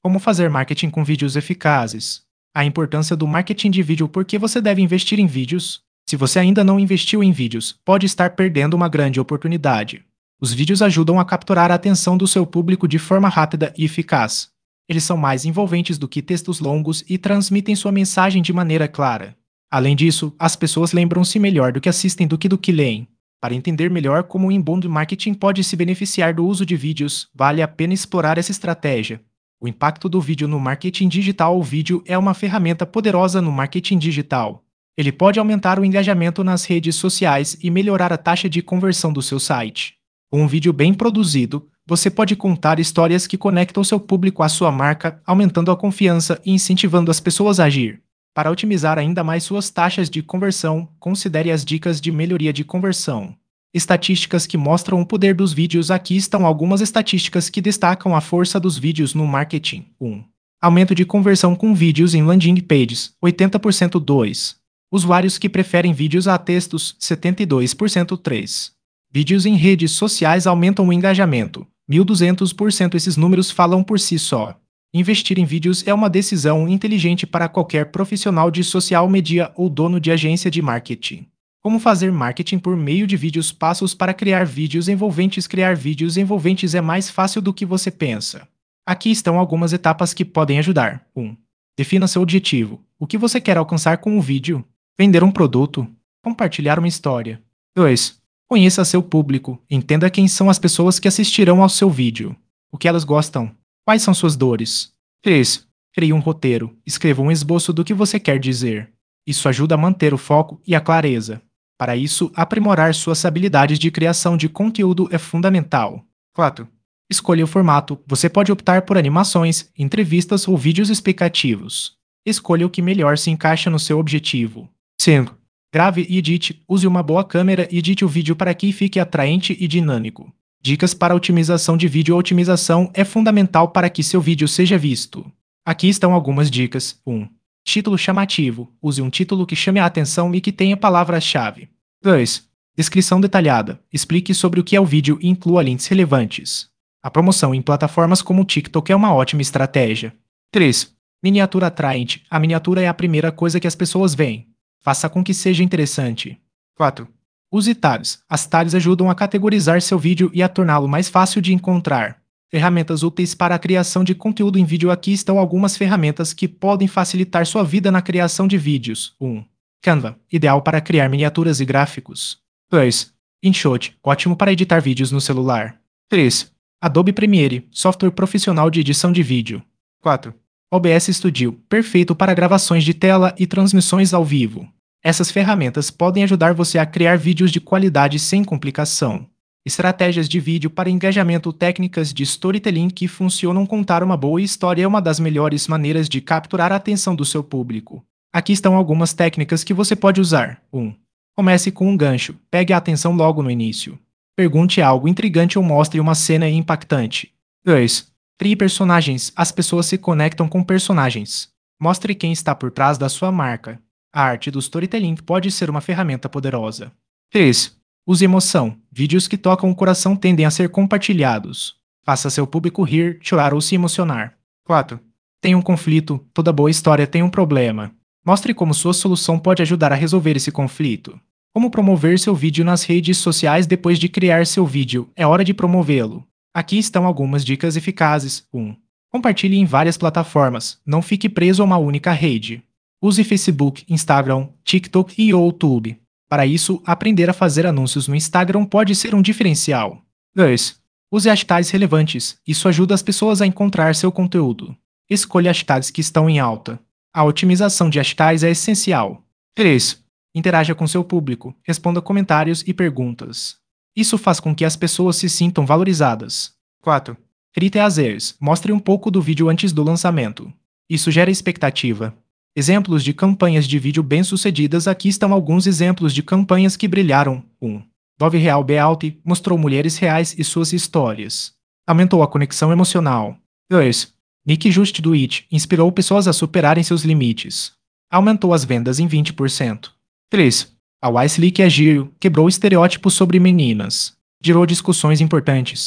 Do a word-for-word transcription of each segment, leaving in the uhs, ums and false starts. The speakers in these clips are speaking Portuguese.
Como fazer marketing com vídeos eficazes? A importância do marketing de vídeo. Por que você deve investir em vídeos? Se você ainda não investiu em vídeos, pode estar perdendo uma grande oportunidade. Os vídeos ajudam a capturar a atenção do seu público de forma rápida e eficaz. Eles são mais envolventes do que textos longos e transmitem sua mensagem de maneira clara. Além disso, as pessoas lembram-se melhor do que assistem do que do que leem. Para entender melhor como o inbound marketing pode se beneficiar do uso de vídeos, vale a pena explorar essa estratégia. O impacto do vídeo no marketing digital. O vídeo é uma ferramenta poderosa no marketing digital. Ele pode aumentar o engajamento nas redes sociais e melhorar a taxa de conversão do seu site. Com um vídeo bem produzido, você pode contar histórias que conectam seu público à sua marca, aumentando a confiança e incentivando as pessoas a agir. Para otimizar ainda mais suas taxas de conversão, considere as dicas de melhoria de conversão. Estatísticas que mostram o poder dos vídeos. Aqui estão algumas estatísticas que destacam a força dos vídeos no marketing. um. Aumento de conversão com vídeos em landing pages, oitenta por cento. dois. Usuários que preferem vídeos a textos, setenta e dois por cento. três. Vídeos em redes sociais aumentam o engajamento, mil e duzentos por cento. Esses números falam por si só. Investir em vídeos é uma decisão inteligente para qualquer profissional de social media ou dono de agência de marketing. Como fazer marketing por meio de vídeos? Passos para criar vídeos envolventes. Criar vídeos envolventes é mais fácil do que você pensa. Aqui estão algumas etapas que podem ajudar. um. Defina seu objetivo. O que você quer alcançar com o vídeo? Vender um produto? Compartilhar uma história? dois. Conheça seu público. Entenda quem são as pessoas que assistirão ao seu vídeo. O que elas gostam? Quais são suas dores? três. Crie um roteiro. Escreva um esboço do que você quer dizer. Isso ajuda a manter o foco e a clareza. Para isso, aprimorar suas habilidades de criação de conteúdo é fundamental. quatro. Escolha o formato. Você pode optar por animações, entrevistas ou vídeos explicativos. Escolha o que melhor se encaixa no seu objetivo. cinco. Grave e edite. Use uma boa câmera e edite o vídeo para que fique atraente e dinâmico. Dicas para otimização de vídeo. A otimização é fundamental para que seu vídeo seja visto. Aqui estão algumas dicas. um. Título chamativo. Use um título que chame a atenção e que tenha palavras-chave. dois. Descrição detalhada. Explique sobre o que é o vídeo e inclua links relevantes. A promoção em plataformas como o TikTok é uma ótima estratégia. três. Miniatura atraente. A miniatura é a primeira coisa que as pessoas veem. Faça com que seja interessante. quatro. Use tags. As tags ajudam a categorizar seu vídeo e a torná-lo mais fácil de encontrar. Ferramentas úteis para a criação de conteúdo em vídeo. Aqui estão algumas ferramentas que podem facilitar sua vida na criação de vídeos. um. Canva, ideal para criar miniaturas e gráficos. dois. InShot, ótimo para editar vídeos no celular. três. Adobe Premiere, software profissional de edição de vídeo. quatro. O B S Studio, perfeito para gravações de tela e transmissões ao vivo. Essas ferramentas podem ajudar você a criar vídeos de qualidade sem complicação. Estratégias de vídeo para engajamento. Técnicas de storytelling que funcionam. Contar uma boa história é uma das melhores maneiras de capturar a atenção do seu público. Aqui estão algumas técnicas que você pode usar. um. Comece com um gancho. Pegue a atenção logo no início. Pergunte algo intrigante ou mostre uma cena impactante. dois. Crie personagens. As pessoas se conectam com personagens. Mostre quem está por trás da sua marca. A arte do storytelling pode ser uma ferramenta poderosa. três. Use emoção. Vídeos que tocam o coração tendem a ser compartilhados. Faça seu público rir, chorar ou se emocionar. quatro. Tem um conflito. Toda boa história tem um problema. Mostre como sua solução pode ajudar a resolver esse conflito. Como promover seu vídeo nas redes sociais. Depois de criar seu vídeo, é hora de promovê-lo. Aqui estão algumas dicas eficazes. um. Compartilhe em várias plataformas. Não fique preso a uma única rede. Use Facebook, Instagram, TikTok e YouTube. Para isso, aprender a fazer anúncios no Instagram pode ser um diferencial. dois. Use hashtags relevantes. Isso ajuda as pessoas a encontrar seu conteúdo. Escolha hashtags que estão em alta. A otimização de hashtags é essencial. três. Interaja com seu público. Responda comentários e perguntas. Isso faz com que as pessoas se sintam valorizadas. quatro. Crie teasers. Mostre um pouco do vídeo antes do lançamento. Isso gera expectativa. Exemplos de campanhas de vídeo bem-sucedidas. Aqui estão alguns exemplos de campanhas que brilharam. um. Dove Real Beauty mostrou mulheres reais e suas histórias. Aumentou a conexão emocional. dois. Nick Just Do It inspirou pessoas a superarem seus limites. Aumentou as vendas em vinte por cento. três. A Wise Leak Agir quebrou estereótipos sobre meninas. Gerou discussões importantes.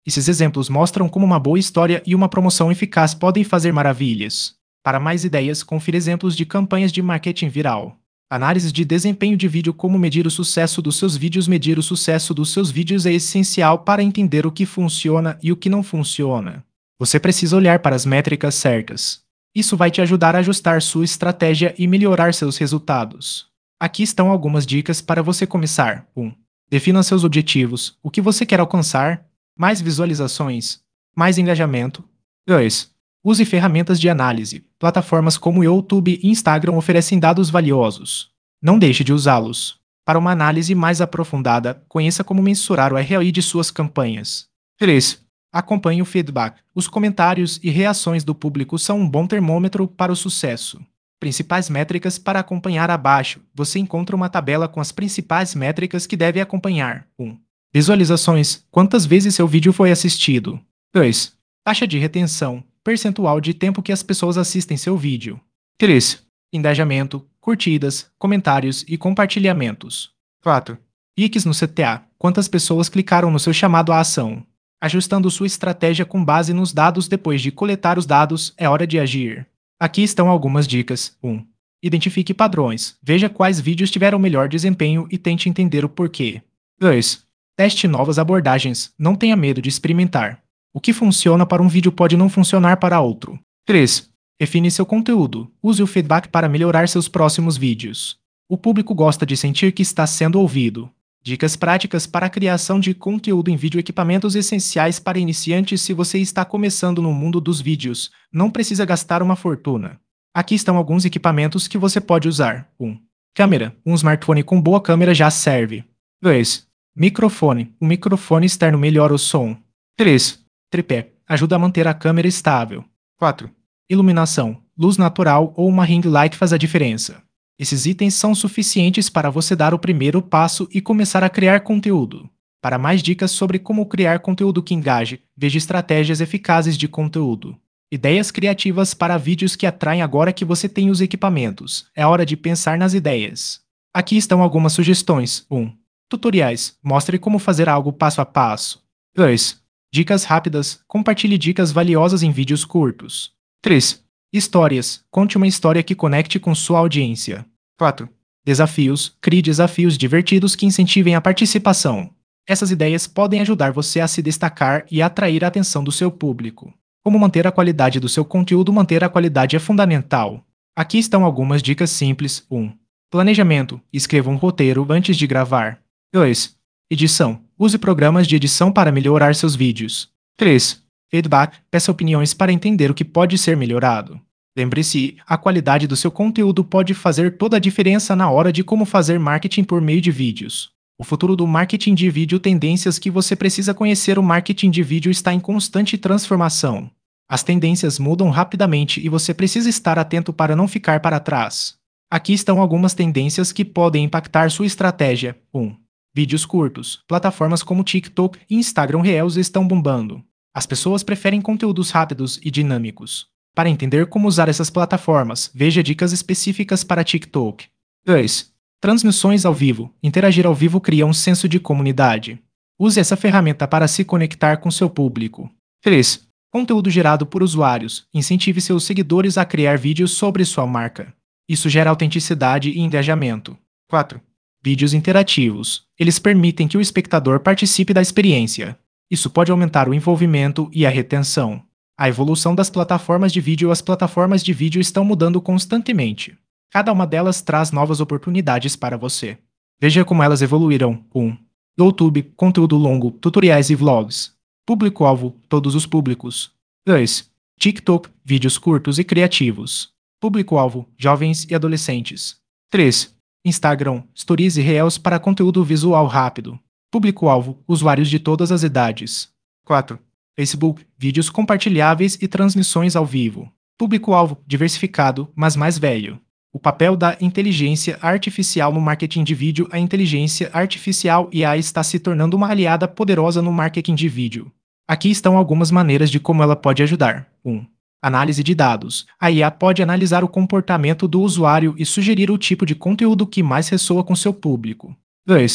Esses exemplos mostram como uma boa história e uma promoção eficaz podem fazer maravilhas. Para mais ideias, confira exemplos de campanhas de marketing viral. Análises de desempenho de vídeo. Como medir o sucesso dos seus vídeos. Medir o sucesso dos seus vídeos é essencial para entender o que funciona e o que não funciona. Você precisa olhar para as métricas certas. Isso vai te ajudar a ajustar sua estratégia e melhorar seus resultados. Aqui estão algumas dicas para você começar. um. Defina seus objetivos. O que você quer alcançar? Mais visualizações? Mais engajamento? dois. Use ferramentas de análise. Plataformas como YouTube e Instagram oferecem dados valiosos. Não deixe de usá-los. Para uma análise mais aprofundada, conheça como mensurar o R O I de suas campanhas. três. Acompanhe o feedback. Os comentários e reações do público são um bom termômetro para o sucesso. Principais métricas para acompanhar. Abaixo, você encontra uma tabela com as principais métricas que deve acompanhar. um. Visualizações. Quantas vezes seu vídeo foi assistido? dois. Taxa de retenção. Percentual de tempo que as pessoas assistem seu vídeo. três. Engajamento, curtidas, comentários e compartilhamentos. quatro. Cliques no C T A. Quantas pessoas clicaram no seu chamado à ação? Ajustando sua estratégia com base nos dados. Depois de coletar os dados, é hora de agir. Aqui estão algumas dicas. um. Identifique padrões. Veja quais vídeos tiveram melhor desempenho e tente entender o porquê. dois. Teste novas abordagens. Não tenha medo de experimentar. O que funciona para um vídeo pode não funcionar para outro. três. Define seu conteúdo. Use o feedback para melhorar seus próximos vídeos. O público gosta de sentir que está sendo ouvido. Dicas práticas para a criação de conteúdo em vídeo. Equipamentos essenciais para iniciantes. Se você está começando no mundo dos vídeos, não precisa gastar uma fortuna. Aqui estão alguns equipamentos que você pode usar. um. Câmera. Um smartphone com boa câmera já serve. dois. Microfone. Um microfone externo melhora o som. três. Tripé. Ajuda a manter a câmera estável. quatro. Iluminação. Luz natural ou uma ring light faz a diferença. Esses itens são suficientes para você dar o primeiro passo e começar a criar conteúdo. Para mais dicas sobre como criar conteúdo que engaje, veja estratégias eficazes de conteúdo. Ideias criativas para vídeos que atraem. Agora que você tem os equipamentos, é hora de pensar nas ideias. Aqui estão algumas sugestões. um. Tutoriais. Mostre como fazer algo passo a passo. dois. Dicas rápidas. Compartilhe dicas valiosas em vídeos curtos. três. Histórias. Conte uma história que conecte com sua audiência. quatro. Desafios. Crie desafios divertidos que incentivem a participação. Essas ideias podem ajudar você a se destacar e atrair a atenção do seu público. Como manter a qualidade do seu conteúdo? Manter a qualidade é fundamental. Aqui estão algumas dicas simples. um. Planejamento. Escreva um roteiro antes de gravar. dois. Edição. Use programas de edição para melhorar seus vídeos. três. Feedback. Peça opiniões para entender o que pode ser melhorado. Lembre-se, a qualidade do seu conteúdo pode fazer toda a diferença na hora de como fazer marketing por meio de vídeos. O futuro do marketing de vídeo. Tendências que você precisa conhecer. O marketing de vídeo está em constante transformação. As tendências mudam rapidamente e você precisa estar atento para não ficar para trás. Aqui estão algumas tendências que podem impactar sua estratégia. um. Vídeos curtos. Plataformas como TikTok e Instagram Reels estão bombando. As pessoas preferem conteúdos rápidos e dinâmicos. Para entender como usar essas plataformas, veja dicas específicas para TikTok. dois. Transmissões ao vivo. Interagir ao vivo cria um senso de comunidade. Use essa ferramenta para se conectar com seu público. três. Conteúdo gerado por usuários. Incentive seus seguidores a criar vídeos sobre sua marca. Isso gera autenticidade e engajamento. quatro. Vídeos interativos. Eles permitem que o espectador participe da experiência. Isso pode aumentar o envolvimento e a retenção. A evolução das plataformas de vídeo. As plataformas de vídeo estão mudando constantemente. Cada uma delas traz novas oportunidades para você. Veja como elas evoluíram. um. YouTube, conteúdo longo, tutoriais e vlogs. Público-alvo, todos os públicos. dois. TikTok, vídeos curtos e criativos. Público-alvo, jovens e adolescentes. três. Instagram, stories e reels para conteúdo visual rápido. Público-alvo, usuários de todas as idades. quatro. Facebook, vídeos compartilháveis e transmissões ao vivo. Público-alvo, diversificado, mas mais velho. O papel da inteligência artificial no marketing de vídeo. A inteligência artificial I A está se tornando uma aliada poderosa no marketing de vídeo. Aqui estão algumas maneiras de como ela pode ajudar. um. Análise de dados. A I A pode analisar o comportamento do usuário e sugerir o tipo de conteúdo que mais ressoa com seu público. dois.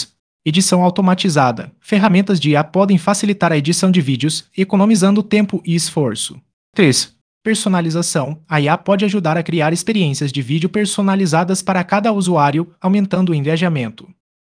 Edição automatizada. Ferramentas de I A podem facilitar a edição de vídeos, economizando tempo e esforço. três. Personalização. A I A pode ajudar a criar experiências de vídeo personalizadas para cada usuário, aumentando o engajamento.